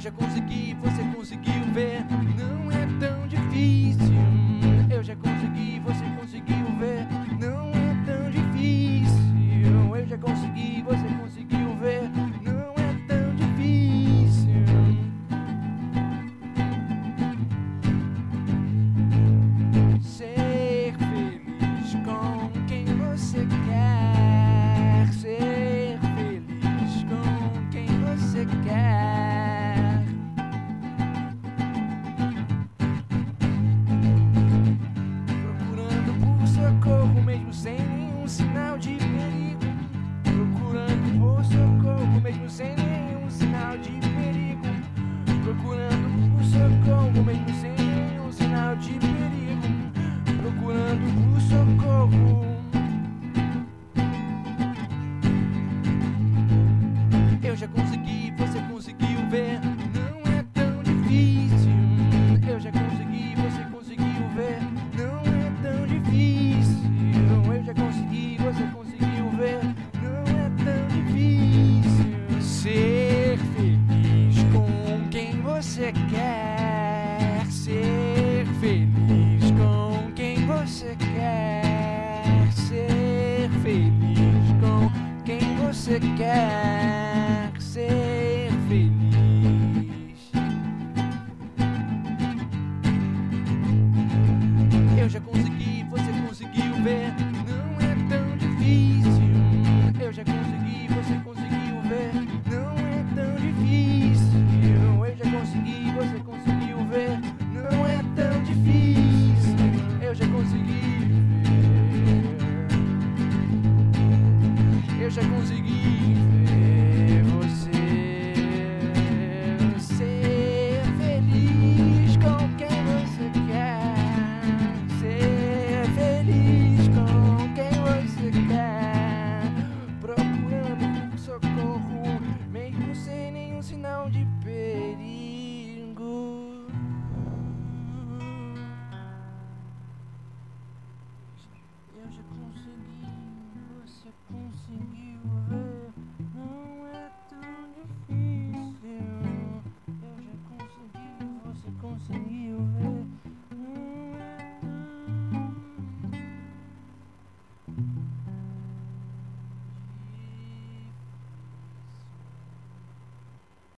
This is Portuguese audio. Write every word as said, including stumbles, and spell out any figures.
já consegui, você conseguiu ver. Não é tão difícil. Eu já consegui, você conseguiu ver. Não é tão difícil. Eu já consegui, você conseguiu ver. Não é tão difícil. Ser feliz com quem você quer. Ser feliz com quem você quer. Procurando por socorro mesmo sem nenhum sinal de perigo. Procurando por socorro mesmo sem nenhum sinal de perigo. Procurando por socorro mesmo sem nenhum sinal de perigo. Procurando por socorro. Eu já consegui, você conseguiu ver. Não é tão difícil. Eu já consegui, você conseguiu ver. Não é tão difícil. Eu já consegui, você conseguiu ver. Não é tão difícil. Ser feliz com quem você quer. Ser feliz com quem você quer. Ser feliz com quem você quer. Ser